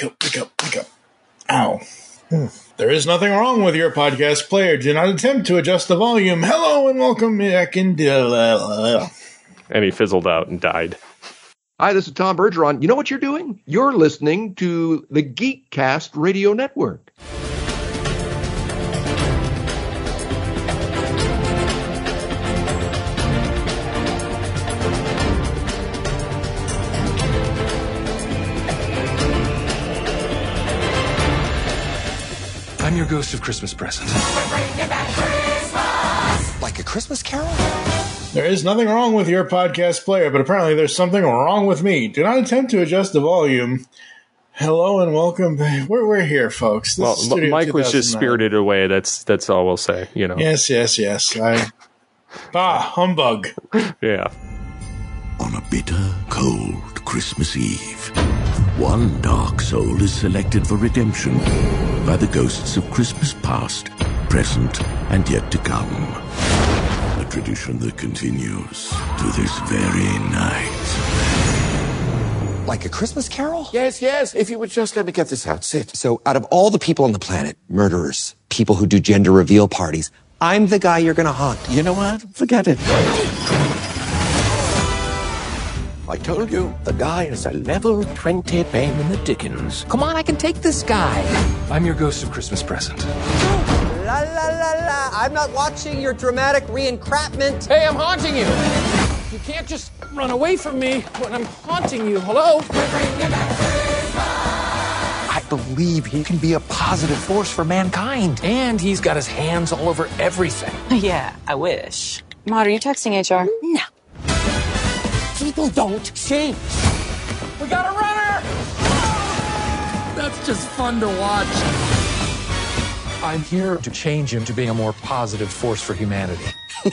Wake up. Ow. There is nothing wrong with your podcast player. Do not attempt to adjust the volume. Hello and welcome back into... And he fizzled out and died. Hi, this is Tom Bergeron. You know what you're doing? You're listening to the Geekcast Radio Network. I'm your ghost of Christmas present. We're bringing back Christmas! Like a Christmas Carol? There is nothing wrong with your podcast player, but apparently there's something wrong with me. Do not attempt to adjust the volume. Hello and welcome back. We're here, folks. This well, Mike was just spirited away. That's all we'll say, you know. Yes. Humbug. Yeah. On a bitter, cold Christmas Eve, one dark soul is selected for redemption by the ghosts of Christmas past, present, and yet to come. A tradition that continues to this very night. Like a Christmas Carol? Yes. If you would just let me get this out. Sit. So out of all the people on the planet, murderers, people who do gender reveal parties, I'm the guy you're going to haunt. You know what? Forget it. I told you, the guy is a level 20 pain in the Dickens. Come on, I can take this guy. I'm your ghost of Christmas present. La la la la. I'm not watching your dramatic re-encrapment. Hey, I'm haunting you. You can't just run away from me when I'm haunting you. Hello? I believe he can be a positive force for mankind. And he's got his hands all over everything. Yeah, I wish. Maud, are you texting HR? No. People don't change. We got a runner! That's just fun to watch. I'm here to change him to being a more positive force for humanity.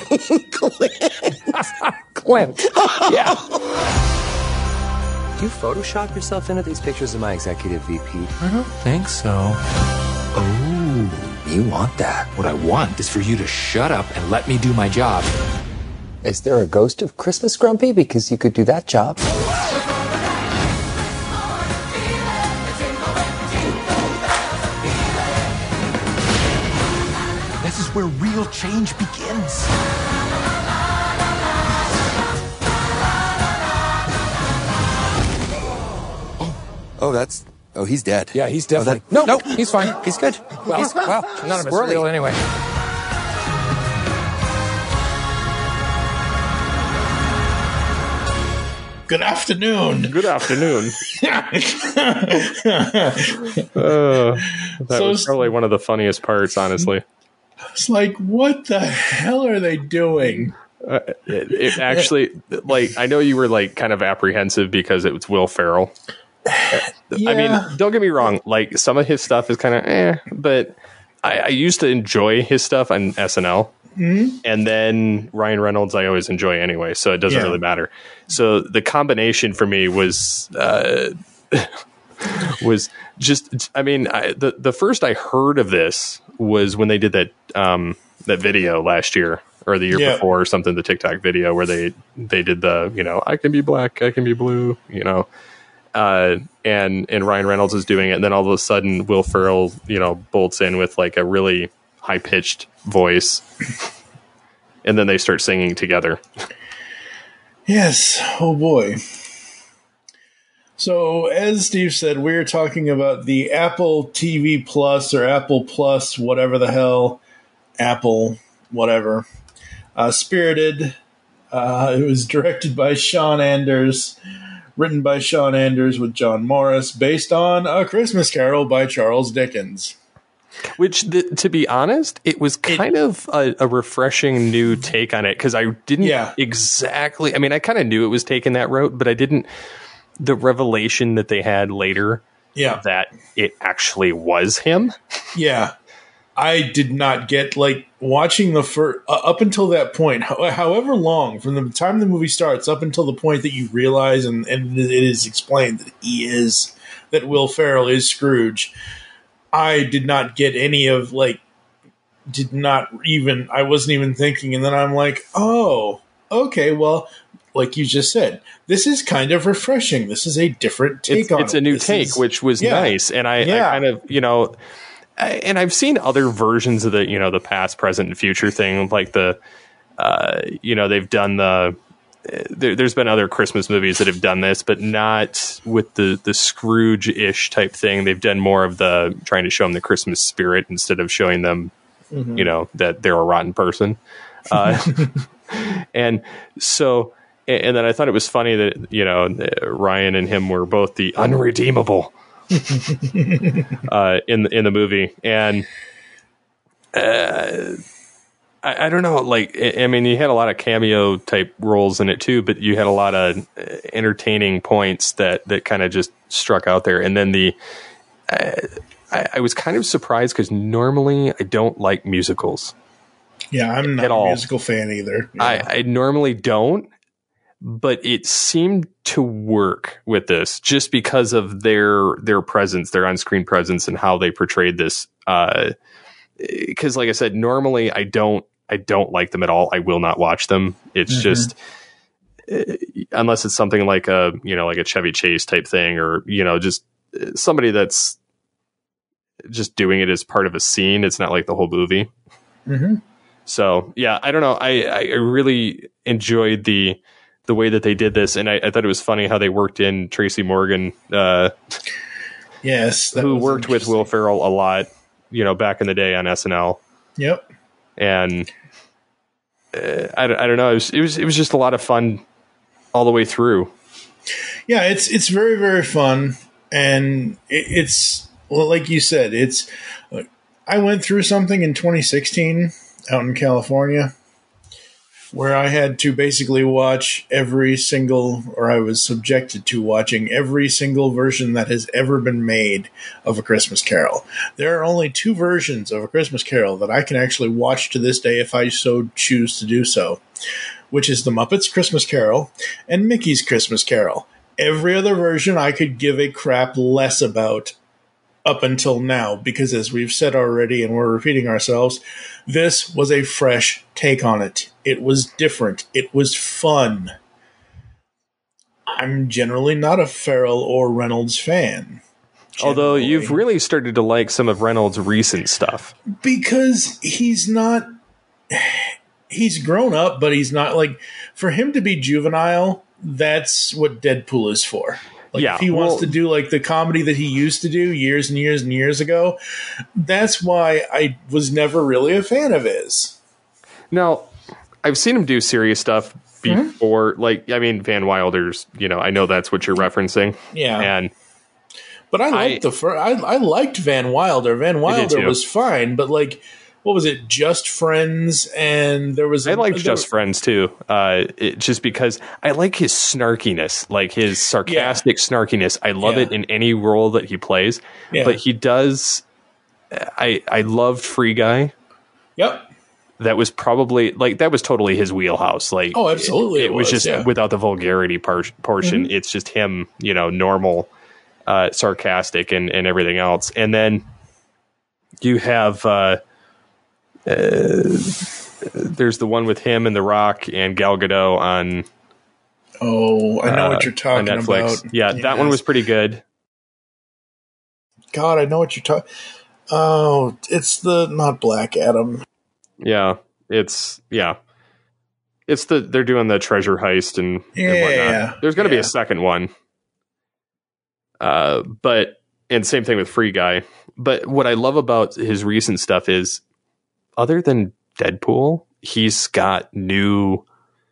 Clint. Yeah. Do you Photoshop yourself into these pictures of my executive VP? I don't think so. Oh, you want that. What I want is for you to shut up and let me do my job. Is there a ghost of Christmas Grumpy? Because you could do that job. This is where real change begins. Oh, he's dead. Yeah, he's definitely... No, he's fine. He's good. Well, none of us are real anyway. Good afternoon. Good afternoon. That was probably one of the funniest parts, honestly. It's like, what the hell are they doing? It actually, like, I know you were like kind of apprehensive because it was Will Ferrell. Yeah. I mean, don't get me wrong. Like, some of his stuff is kind of but I used to enjoy his stuff on SNL. Mm-hmm. And then Ryan Reynolds, I always enjoy anyway, so it doesn't really matter. So the combination for me was just, I mean, the first I heard of this was when they did that video last year or the year before or something, the TikTok video where they did the, you know, I can be black, I can be blue, you know, and Ryan Reynolds is doing it. And then all of a sudden Will Ferrell, you know, bolts in with like a really high pitched voice. And then they start singing together. Yes. Oh boy. So as Steve said, we're talking about the Apple TV Plus or Apple Plus, whatever the hell, Apple, whatever. Spirited. It was directed by Sean Anders, written by Sean Anders with John Morris, based on A Christmas Carol by Charles Dickens. Which, to be honest, it was kind of a refreshing new take on it, because I didn't exactly... I mean, I kind of knew it was taking that route, but I didn't... The revelation that they had later that it actually was him. Yeah. I did not get, like, watching the first... up until that point, however long, from the time the movie starts, up until the point that you realize, and it is explained that Will Ferrell is Scrooge... I did not get any of, like, I wasn't even thinking. And then I'm like, oh, okay, well, like you just said, this is kind of refreshing. This is a different take on it. It's a new take, which was nice. And I kind of, and I've seen other versions of the, the past, present, and future thing, like the, they've done there's been other Christmas movies that have done this, but not with the Scrooge-ish type thing. They've done more of the trying to show them the Christmas spirit instead of showing them, that they're a rotten person. And so, and then I thought it was funny that, Ryan and him were both the unredeemable in the movie. And I don't know, like, I mean, you had a lot of cameo type roles in it too, but you had a lot of entertaining points that kind of just struck out there. And then I was kind of surprised because normally I don't like musicals. Yeah, I'm not a musical fan either. Yeah. I normally don't, but it seemed to work with this just because of their presence, their on-screen presence, and how they portrayed this. Because, like I said, normally I don't like them at all. I will not watch them. It's just unless it's something like a Chevy Chase type thing, or just somebody that's just doing it as part of a scene. It's not like the whole movie. Mm-hmm. So yeah, I don't know. I really enjoyed the way that they did this, and I thought it was funny how they worked in Tracy Morgan. Yes, who worked with Will Ferrell a lot, back in the day on SNL. Yep. And I don't know. It was just a lot of fun all the way through. Yeah, it's very, very fun, and it's like you said. I went through something in 2016 out in California where I had to basically watch I was subjected to watching every single version that has ever been made of A Christmas Carol. There are only 2 versions of A Christmas Carol that I can actually watch to this day if I so choose to do so, which is The Muppets Christmas Carol and Mickey's Christmas Carol. Every other version I could give a crap less about up until now, because as we've said already and we're repeating ourselves, this was a fresh take on it. It was different. It was fun. I'm generally not a Ferrell or Reynolds fan. Although you've really started to like some of Reynolds' recent stuff. Because he's grown up, but he's not, like, for him to be juvenile, that's what Deadpool is for. Like, if he wants to do like the comedy that he used to do years and years and years ago, that's why I was never really a fan of his. Now, I've seen him do serious stuff before. Like, I mean, Van Wilder's, I know that's what you're referencing. Yeah. But I liked I liked Van Wilder. Van Wilder was fine, but like, what was it? Just Friends, and there was. I liked Just Friends too, just because I like his snarkiness, like his sarcastic snarkiness. I love it in any role that he plays. Yeah. But he does. I loved Free Guy. Yep. That was probably that was totally his wheelhouse. Like, oh, absolutely, it was just without the vulgarity portion. Mm-hmm. It's just him, normal, sarcastic, and everything else. And then you have. There's the one with him and The Rock and Gal Gadot on. Oh, I know what you're talking about. Yeah, that one was pretty good. God, I know what you're talking. Oh, it's not Black Adam. Yeah, it's they're doing the treasure heist and whatnot. Yeah. There's going to be a second one. And same thing with Free Guy. But what I love about his recent stuff is, other than Deadpool, he's got new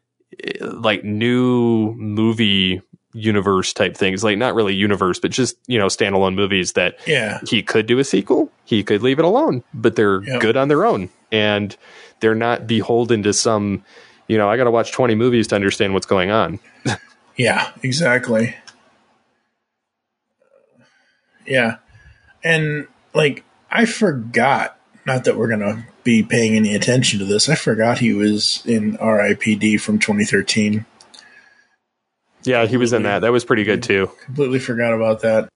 movie universe type things. Like, not really universe, but just, standalone movies that he could do a sequel. He could leave it alone, but they're good on their own. And they're not beholden to some, I got to watch 20 movies to understand what's going on. Yeah, exactly. Yeah. And like, I forgot, not that we're going to be paying any attention to this, I forgot he was in R.I.P.D. from 2013. Yeah, he was in that. That was pretty good too. Completely forgot about that.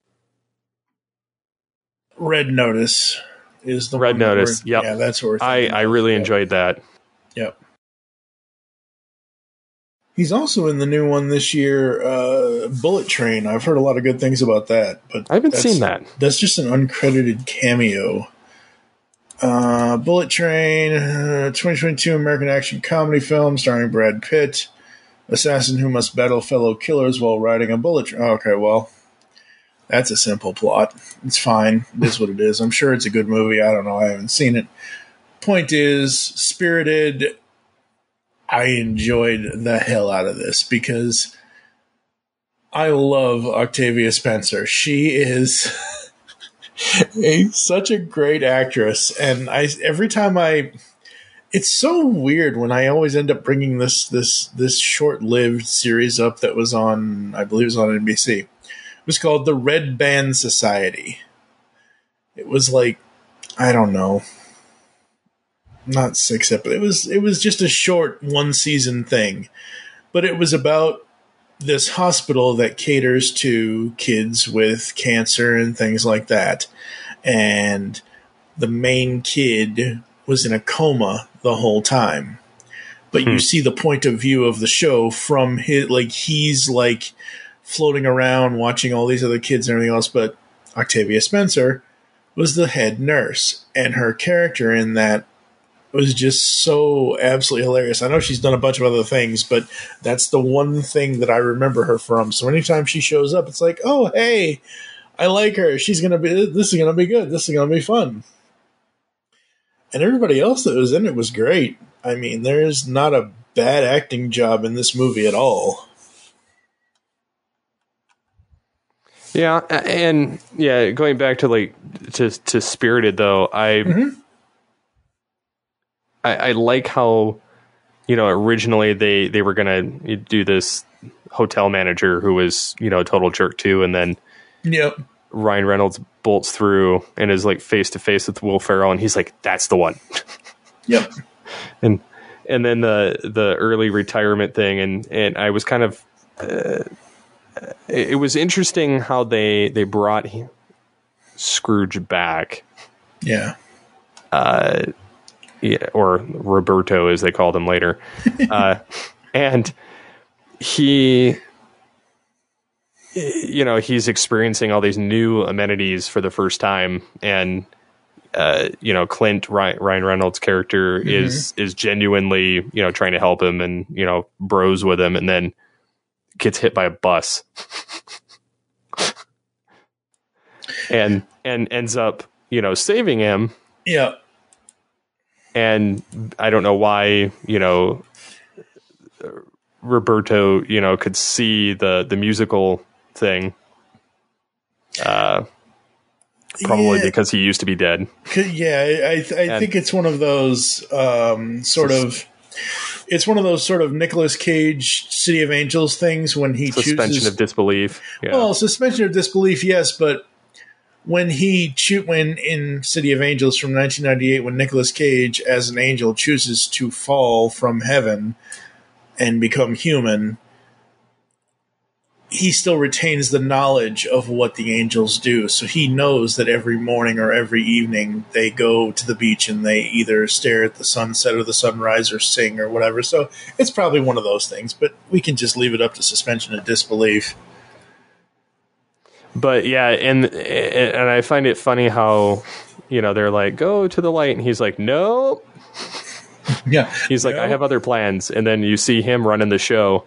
Red Notice is the Red Notice. Yeah, that's worth. I really enjoyed that. Yep. He's also in the new one this year, Bullet Train. I've heard a lot of good things about that, but I haven't seen that. That's just an uncredited cameo. Bullet Train, 2022 American action comedy film starring Brad Pitt, assassin who must battle fellow killers while riding a bullet train. Okay, well, that's a simple plot. It's fine. It is what it is. I'm sure it's a good movie. I don't know. I haven't seen it. Point is, Spirited, I enjoyed the hell out of this because I love Octavia Spencer. She is such a great actress, and every time it's so weird when I always end up bringing this short-lived series up that was on, I believe it was on NBC. It was called The Red Band Society. It was like, I don't know, not 6 episodes. It was just a short 1-season thing, but it was about this hospital that caters to kids with cancer and things like that. And the main kid was in a coma the whole time. But you see the point of view of the show from he's floating around watching all these other kids and everything else. But Octavia Spencer was the head nurse, and her character in that was just so absolutely hilarious. I know she's done a bunch of other things, but that's the one thing that I remember her from. So anytime she shows up, it's like, oh, hey, I like her. This is going to be good. This is going to be fun. And everybody else that was in it was great. I mean, there's not a bad acting job in this movie at all. Yeah, and going back to Spirited though, I like how, originally they were gonna do this hotel manager who was, a total jerk too, and then Ryan Reynolds bolts through and is face to face with Will Ferrell, and he's like, that's the one. Yep. and then the early retirement thing, and I was kind of it was interesting how they brought Scrooge back. Yeah. Or Roberto, as they called him later. And he's experiencing all these new amenities for the first time. And, Clint, Ryan Reynolds' character is genuinely, trying to help him and, bros with him, and then gets hit by a bus and ends up, saving him. Yeah. And I don't know why, Roberto, could see the musical thing. Probably because he used to be dead. Yeah, I think it's one of those it's one of those sort of Nicolas Cage City of Angels things when he suspension of disbelief. Yeah. Well, suspension of disbelief, yes, but when in City of Angels from 1998, when Nicolas Cage as an angel chooses to fall from heaven and become human, he still retains the knowledge of what the angels do. So he knows that every morning or every evening they go to the beach and they either stare at the sunset or the sunrise or sing or whatever. So it's probably one of those things, but we can just leave it up to suspension of disbelief. But yeah, and I find it funny how, they're like, go to the light. And he's like, no. Yeah. He's like, I have other plans. And then you see him running the show,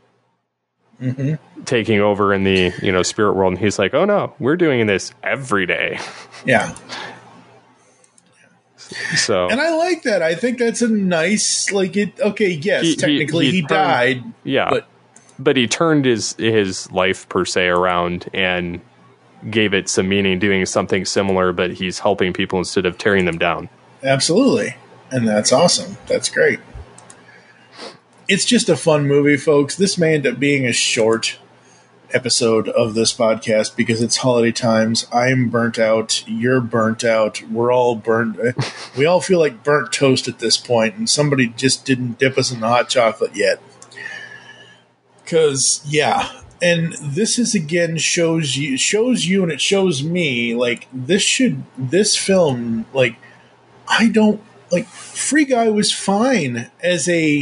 taking over in the, spirit world. And he's like, oh no, we're doing this every day. Yeah. So. And I like that. I think that's a nice, technically he died. Yeah. But he turned his life per se around and gave it some meaning, doing something similar, but he's helping people instead of tearing them down. Absolutely. And that's awesome. That's great. It's just a fun movie, folks. This may end up being a short episode of this podcast because it's holiday times. I'm burnt out. You're burnt out. We're all burnt. We all feel like burnt toast at this point, and somebody just didn't dip us in the hot chocolate yet. Because, and this is again shows you and it shows me, this film, Free Guy was fine as a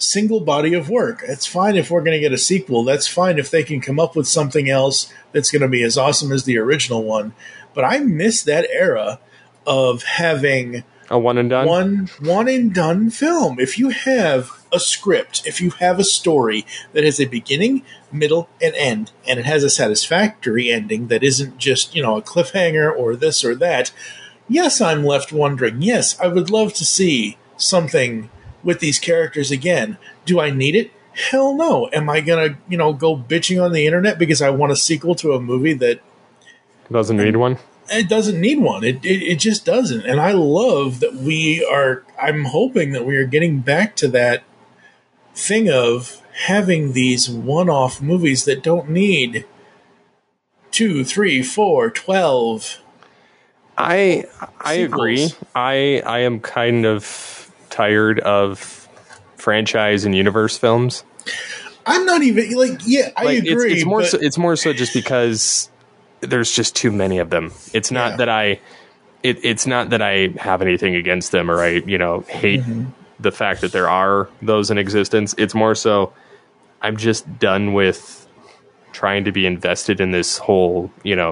single body of work. It's fine if we're going to get a sequel. That's fine if they can come up with something else that's going to be as awesome as the original one. But I miss that era of having a one and done? One and done film. If you have a script, if you have a story that has a beginning, middle, and end, and it has a satisfactory ending that isn't just, a cliffhanger or this or that, yes, I'm left wondering. Yes, I would love to see something with these characters again. Do I need it? Hell no. Am I going to, go bitching on the internet because I want a sequel to a movie that doesn't need one? It doesn't need one. It just doesn't. And I love that I'm hoping that we are getting back to that thing of having these one-off movies that don't need 2, 3, 4, 12. I agree. I am kind of tired of franchise and universe films. I'm not even I agree. It's more so just because there's just too many of them. It's not that it's not that I have anything against them or I, hate the fact that there are those in existence. It's more so I'm just done with trying to be invested in this whole,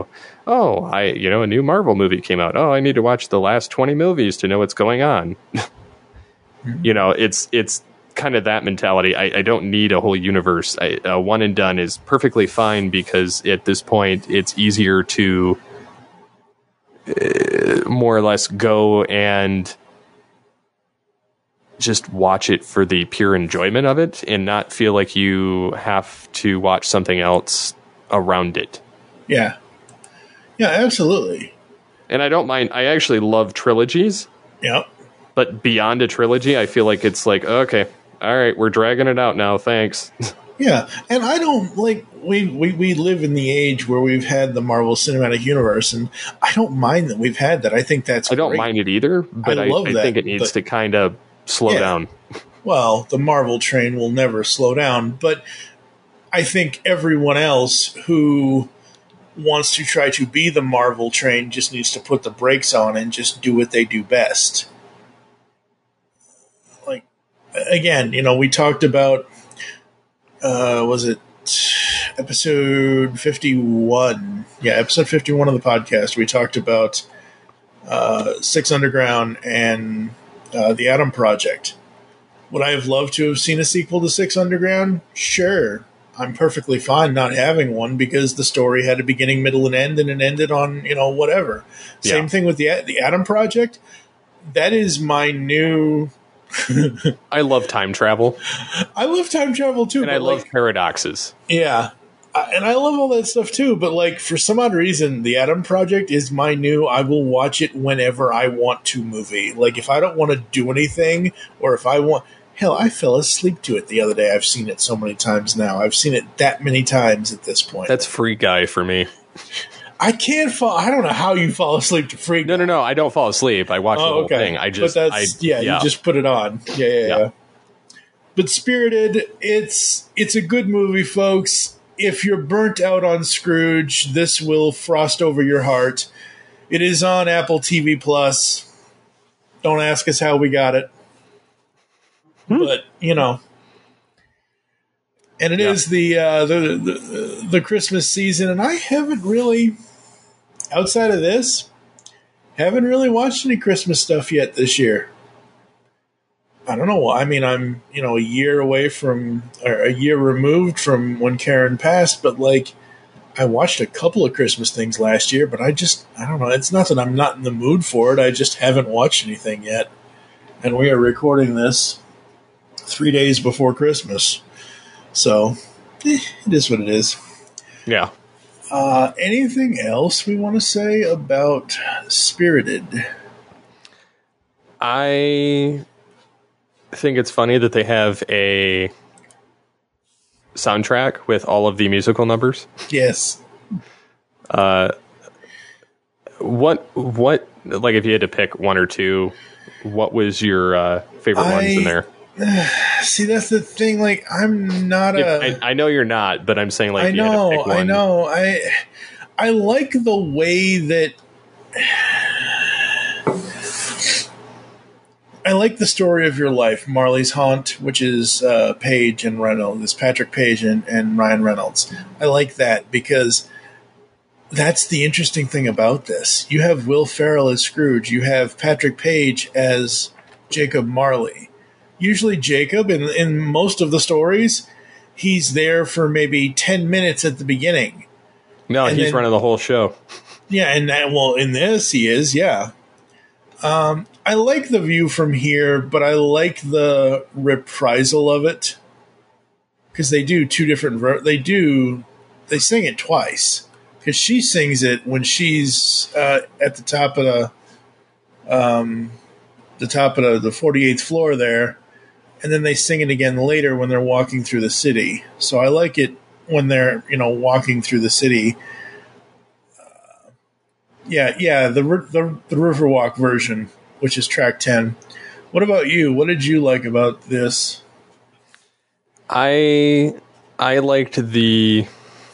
a new Marvel movie came out. Oh, I need to watch the last 20 movies to know what's going on. It's kind of that mentality. I don't need a whole universe. A one and done is perfectly fine because at this point it's easier to more or less go and just watch it for the pure enjoyment of it and not feel like you have to watch something else around it. Yeah. Yeah, absolutely. And I don't mind. I actually love trilogies. Yep. But beyond a trilogy, I feel like it's like, okay, all right, we're dragging it out now. Thanks. Yeah. And I don't we live in the age where we've had the Marvel Cinematic Universe, and I don't mind that we've had that. I think that's I don't mind it either, but I think it needs to kind of slow down. Well, the Marvel train will never slow down, but I think everyone else who wants to try to be the Marvel train just needs to put the brakes on and just do what they do best. Like, again, we talked about, was it episode 51? Yeah, episode 51 of the podcast. We talked about Six Underground and the Atom Project. Would I have loved to have seen a sequel to Six Underground? Sure. I'm perfectly fine not having one because the story had a beginning, middle, and end, and it ended on, whatever. Yeah. Same thing with the Atom Project. That is my new... I love time travel. I love time travel too. And I love paradoxes. Yeah. And I love all that stuff too, but for some odd reason, the Atom Project is my new I will watch it whenever I want to movie. If I don't want to do anything, or if I want... Hell, I fell asleep to it the other day. I've seen it so many times now. I've seen it that many times at this point. That's Free Guy for me. I can't fall... I don't know how you fall asleep to Free Guy. No. I don't fall asleep. I watch the whole thing. You just put it on. Yeah. But Spirited, it's a good movie, folks. If you're burnt out on Scrooge, this will frost over your heart. It is on Apple TV Plus. Don't ask us how we got it. But, and it is the Christmas season, and I haven't really, outside of this, haven't really watched any Christmas stuff yet this year. I don't know. I mean, I'm, a year removed from when Karen passed, but I watched a couple of Christmas things last year, but I don't know. It's not that I'm not in the mood for it. I just haven't watched anything yet. And we are recording this 3 days before Christmas. So, it is what it is. Yeah. Anything else we want to say about Spirited? I think it's funny that they have a soundtrack with all of the musical numbers. Yes. What if you had to pick one or two, what was your favorite ones in there? See, that's the thing. I'm not I know you're not, but I'm saying I know. I like the way that I like the story of your life, Marley's Haunt, which is Page and Reynolds. It's Patrick Page and Ryan Reynolds. I like that because that's the interesting thing about this. You have Will Ferrell as Scrooge. You have Patrick Page as Jacob Marley. Usually Jacob, in most of the stories, he's there for maybe 10 minutes at the beginning. No, and he's running the whole show. Yeah, and in this he is, yeah. I like the view from here, but I like the reprisal of it because they do two different. They sing it twice because she sings it when she's at the top of the 48th floor there, and then they sing it again later when they're walking through the city. So I like it when they're walking through the city. The Riverwalk version, which is track 10. What about you? What did you like about this? I liked the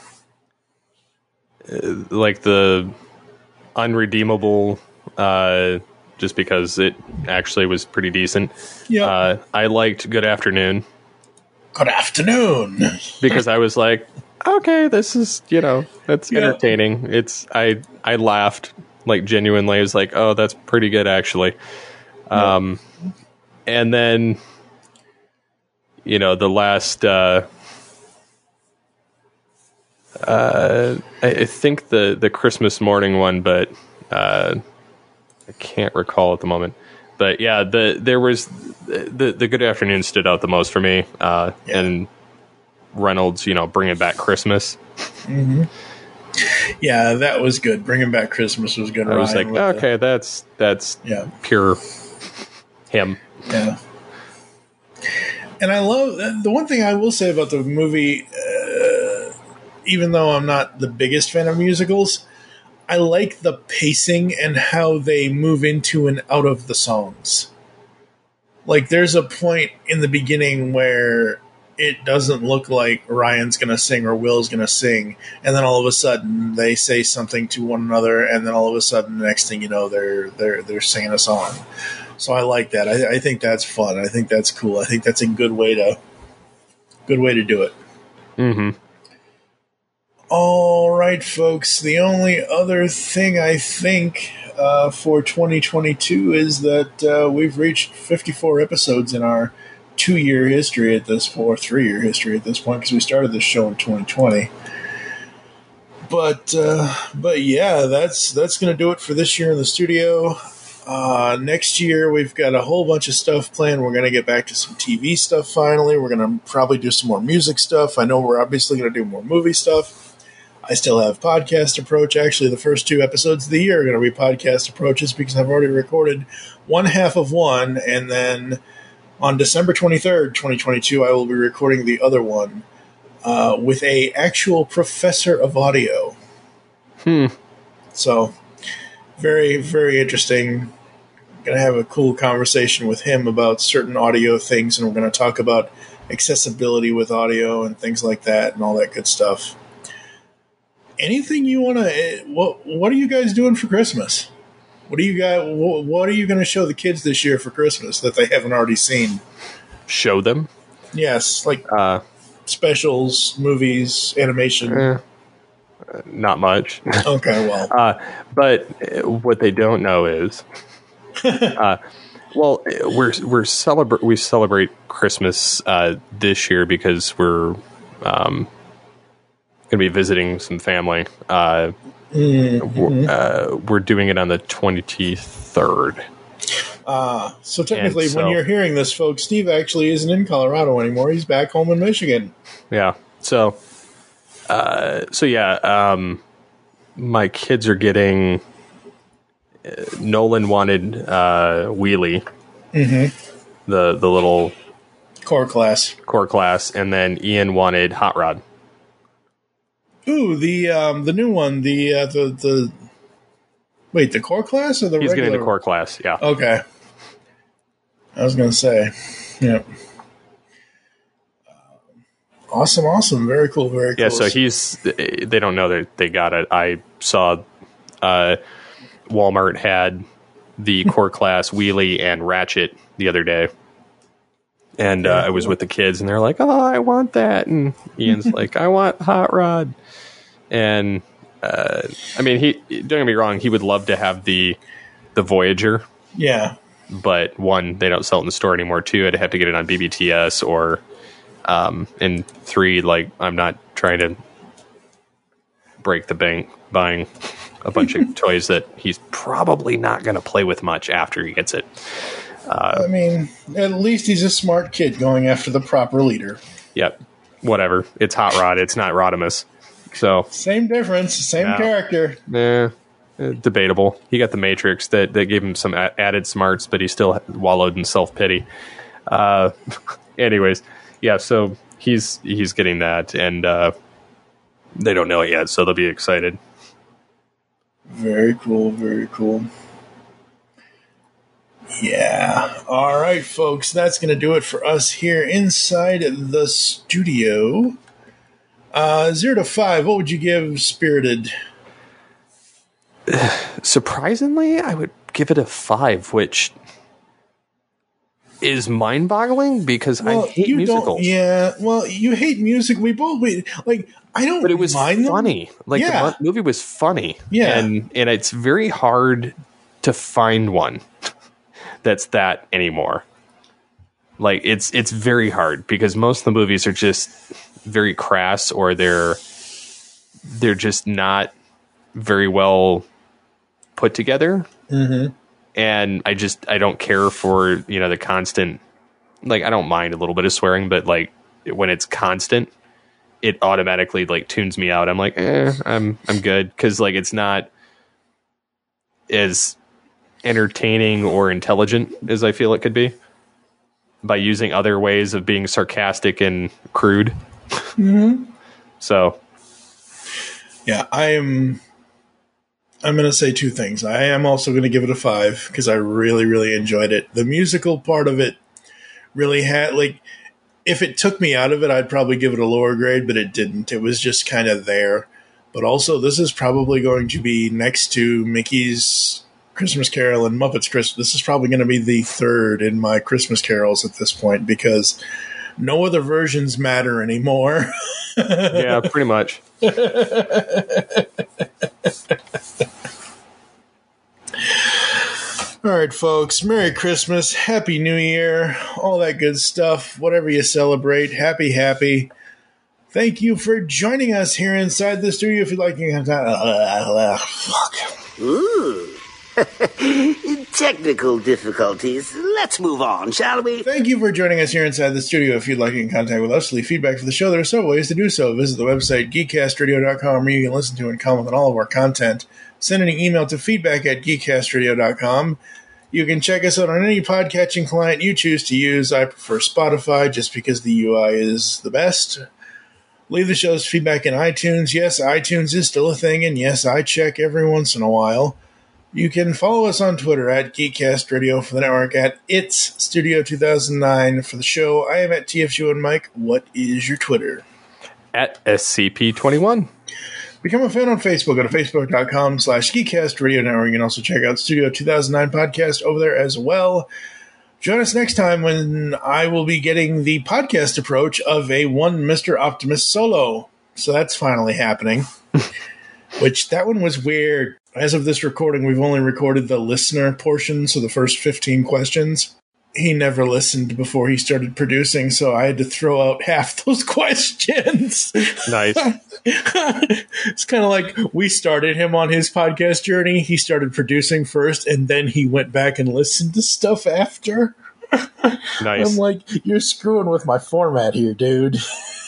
unredeemable, just because it actually was pretty decent. Yeah. I liked Good Afternoon. Good Afternoon. Because I was like, okay, this is, that's entertaining. I laughed, like, genuinely. I was like, oh, that's pretty good, actually. And then, the last, I think the Christmas morning one, but I can't recall at the moment. But yeah, there was the Good Afternoon stood out the most for me, and Reynolds, bringing back Christmas. Mm-hmm. Yeah, that was good. Bringing back Christmas was good. I was like, okay, that's pure him. Yeah. And I love the one thing I will say about the movie, even though I'm not the biggest fan of musicals, I like the pacing and how they move into and out of the songs. Like, there's a point in the beginning where it doesn't look like Ryan's going to sing or Will's going to sing, and then all of a sudden they say something to one another, and then all of a sudden the next thing you know, they're singing a song. So I like that. I think that's fun. I think that's cool. I think that's a good way to do it. Mm-hmm. All right, folks. The only other thing I think for 2022 is that we've reached 54 episodes in our 2-year history at this point, or 3-year history at this point, because we started this show in 2020. But yeah, that's going to do it for this year in the studio. Next year, we've got a whole bunch of stuff planned. We're going to get back to some TV stuff finally. We're going to probably do some more music stuff. I know we're obviously going to do more movie stuff. I still have Podcast Approach. Actually, the first 2 episodes of the year are going to be Podcast Approaches because I've already recorded one half of one, and then on December 23rd, 2022, I will be recording the other one with a actual professor of audio. So, very, very interesting. Going to have a cool conversation with him about certain audio things, and we're going to talk about accessibility with audio and things like that and all that good stuff. Anything you want to... What are you guys doing for Christmas? What are you going to show the kids this year for Christmas that they haven't already seen? Show them? Yes, like specials, movies, animation. Not much. Okay, well. But what they don't know is... well, we celebrate Christmas this year because we're going to be visiting some family. We're doing it on the 23rd. So technically, when you're hearing this, folks, Steve actually isn't in Colorado anymore. He's back home in Michigan. Yeah. So my kids are getting... Nolan wanted Wheelie, the little core class, and then Ian wanted Hot Rod. Ooh, the new one, the wait, the core class or the He's regular? Getting the core class, yeah. Okay, I was gonna say, yeah. Awesome, very cool, very cool. Yeah, so they don't know that they got it. I saw Walmart had the core class Wheelie and Ratchet the other day. And I was with the kids, and they're like, "Oh, I want that." And Ian's like, "I want Hot Rod." And I mean, don't get me wrong, he would love to have the Voyager. Yeah. But one, they don't sell it in the store anymore. Two, I'd have to get it on BBTS, or and three, like, I'm not trying to break the bank buying a bunch of toys that he's probably not going to play with much after he gets it. I mean, at least he's a smart kid going after the proper leader. Yep. Whatever. It's Hot Rod. It's not Rodimus. So same difference, same character. Yeah. Debatable. He got the Matrix that gave him some added smarts, but he still wallowed in self-pity. Anyways, yeah, so he's getting that, and they don't know it yet, so they'll be excited. Very cool, very cool. Yeah. All right, folks, that's going to do it for us here inside the studio. 0 to 5, what would you give Spirited? Surprisingly, I would give it a 5, which is mind-boggling because I hate musicals. Yeah, well, you hate music. We both like. I don't. But it was funny. Them. Like the movie was funny. Yeah, and it's very hard to find one that's that anymore. Like it's very hard because most of the movies are just very crass, or they're just not very well put together. Mm-hmm. And I don't care for, the constant, like, I don't mind a little bit of swearing, but like when it's constant, it automatically like tunes me out. I'm like, I'm good. 'Cause like, it's not as entertaining or intelligent as I feel it could be by using other ways of being sarcastic and crude. Mm-hmm. So yeah, I'm going to say two things. I am also going to give it a 5 because I really, really enjoyed it. The musical part of it really had, like, if it took me out of it, I'd probably give it a lower grade, but it didn't. It was just kind of there. But also, this is probably going to be next to Mickey's Christmas Carol and Muppets Christmas. This is probably going to be the third in my Christmas carols at this point because no other versions matter anymore. Yeah, pretty much. All right, folks. Merry Christmas. Happy New Year. All that good stuff. Whatever you celebrate. Happy. Thank you for joining us here inside the studio. If you'd like, you can fuck. Ooh. Technical difficulties. Let's move on, shall we? Thank you for joining us here inside the studio. If you'd like to get in contact with us, leave feedback for the show. There are several ways to do so. Visit the website, geekcastradio.com, where you can listen to and comment on all of our content. Send an email to feedback@geekcastradio.com. You can check us out on any podcatching client you choose to use. I prefer Spotify just because the UI is the best. Leave the show's feedback in iTunes. Yes, iTunes is still a thing, and yes, I check every once in a while. You can follow us on Twitter at Geekcast Radio for the network, at It's Studio 2009 for the show. I am at TFU and Mike. What is your Twitter? At SCP21. Become a fan on Facebook. Go to facebook.com/Geekcast Radio Network. You can also check out Studio 2009 podcast over there as well. Join us next time when I will be getting the podcast approach of a one Mr. Optimus solo. So that's finally happening. Which, that one was weird. As of this recording, we've only recorded the listener portion, so the first 15 questions. He never listened before he started producing, so I had to throw out half those questions. Nice. It's kind of like we started him on his podcast journey. He started producing first, and then he went back and listened to stuff after. Nice. I'm like, you're screwing with my format here, dude.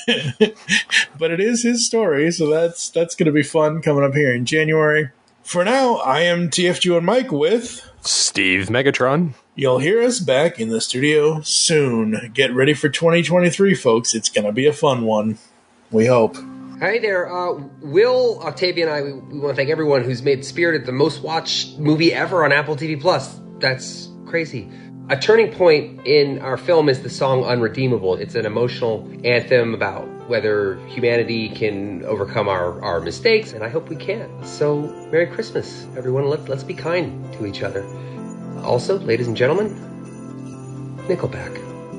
But it is his story, so that's going to be fun coming up here in January. For now, I am TFG and Mike with Steve Megatron. You'll hear us back in the studio soon. Get ready for 2023, folks. It's going to be a fun one. We hope. Hi there. Will, Octavia, and I, we want to thank everyone who's made Spirited the most watched movie ever on Apple TV+. That's crazy. A turning point in our film is the song Unredeemable. It's an emotional anthem about whether humanity can overcome our mistakes, and I hope we can. So, Merry Christmas, everyone. Let's be kind to each other. Also, ladies and gentlemen, Nickelback.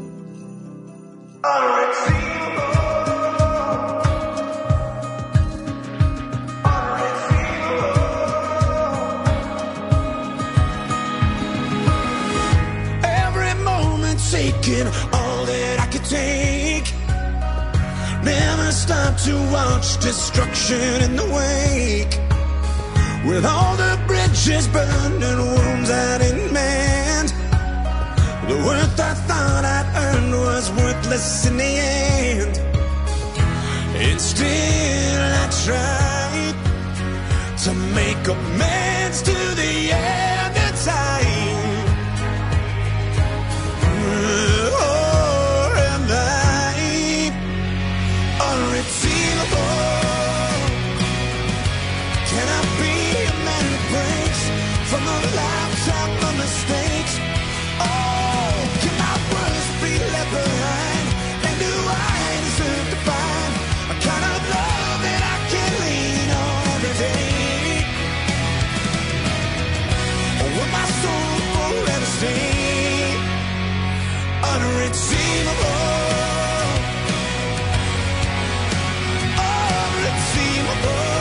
Every moment taking all that I could take. Never stop to watch destruction in the wake. With all the bridges burned and wounds I didn't mend, the worth I thought I'd earned was worthless in the end. And still I tried to make amends to the end of time. Oh, am I unredeemable? Can I be a man who breaks from a lifetime of mistakes? Oh, can my words be left behind? And do I deserve to find a kind of love that I can lean on every day? Or will my soul forever stay unredeemable? Unredeemable.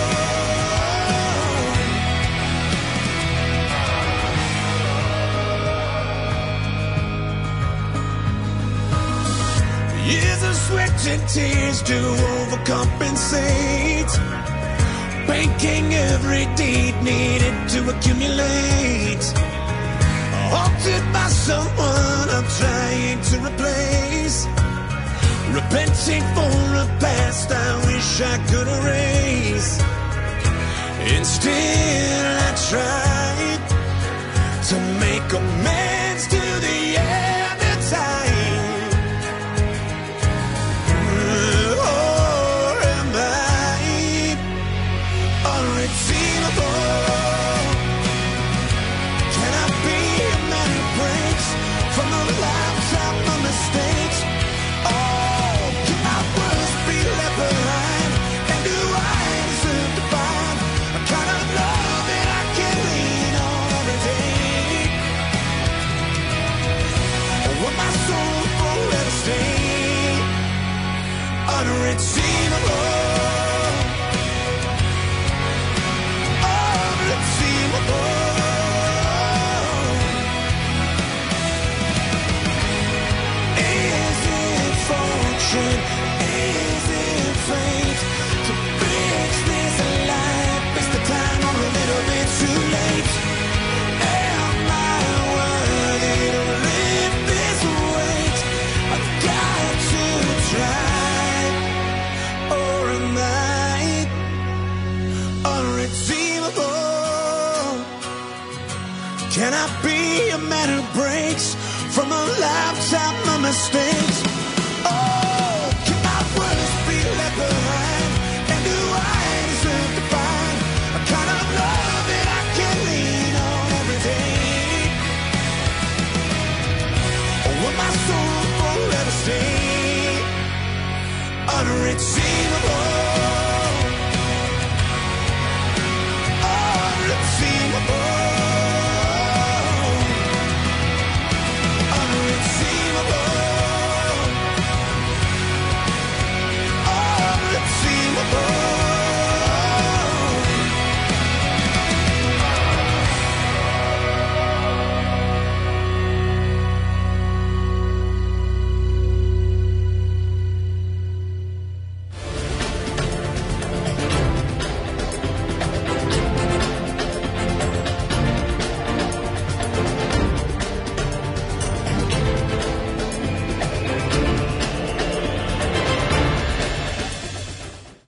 Years of sweat and tears to overcompensate, banking every deed needed to accumulate. Haunted by someone I'm trying to replace, repenting for a past I wish I could erase. And still I tried to make amends to the end of time. Can I be a man who breaks from a lifetime of mistakes?